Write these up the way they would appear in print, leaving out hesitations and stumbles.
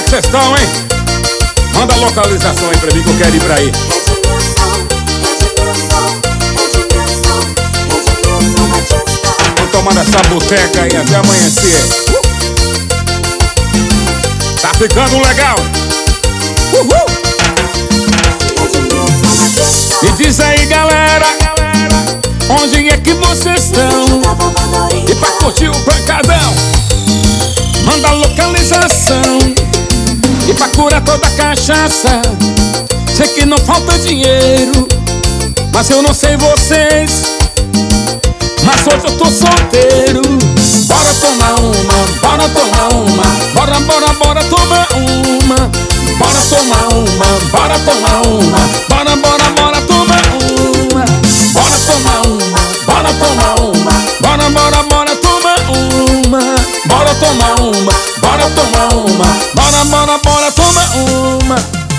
vocês estão, hein? Manda a localização aí pra mim que eu quero ir pra aí. Vamos tomar essa boteca aí até amanhecer. Tá ficando legal. Me diz aí, galera, onde é que vocês estão? E pra curtir o pancadão, manda a localização. E pra curar toda a cachaça, sei que não falta dinheiro, mas eu não sei vocês, mas hoje eu tô solteiro. Bora tomar uma, bora tomar uma, bora, bora, bora tomar uma. Bora tomar uma, bora tomar uma, bora, bora, bora tomar uma. Bora tomar uma, bora tomar uma, bora, bora, bora tomar uma. Bora tomar uma, bora tomar uma, bora, bora, bora tomar uma.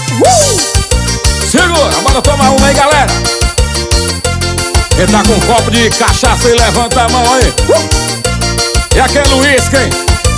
Segura, bora tomar uma aí, galera. Quem tá com um copo de cachaça e levanta a mão aí. E aquele uísque, hein?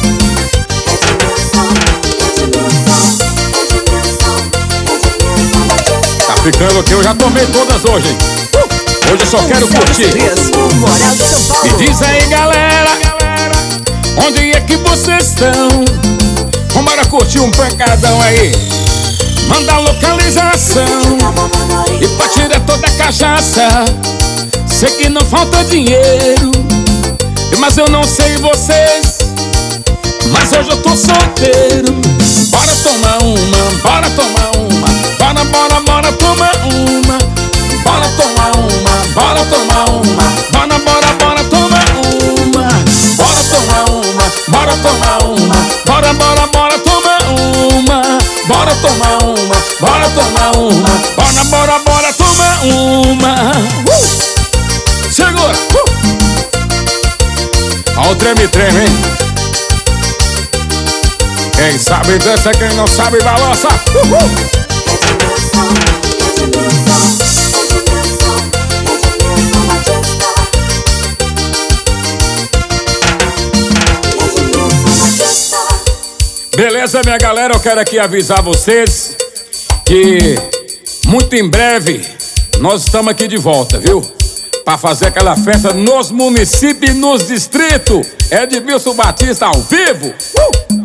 Tá ficando aqui, eu já tomei todas hoje, hein? Hoje eu só quero curtir. Me diz aí, galera, onde é que vocês estão? Vamos curtir um pancadão aí. Manda a localização. E pra tirar toda a cachaça, sei que não falta dinheiro, mas eu não sei vocês, mas hoje eu tô solteiro. Bora tomar uma, bora tomar uma, bora, bora, bora tomar uma. Bora tomar uma, bora tomar uma, bora, bora, bora tomar uma. Bora tomar uma, bora tomar uma, bora, bora, bora tomar uma. Bora tomar uma, bora tomar uma, bora, bora, bora tomar uma. Segura! Ó o treme-treme, hein? Quem sabe dança, quem não sabe balança. Beleza, minha galera, eu quero aqui avisar vocês que muito em breve nós estamos aqui de volta, viu? Pra fazer aquela festa nos municípios e nos distritos. Edmilson Batista ao vivo.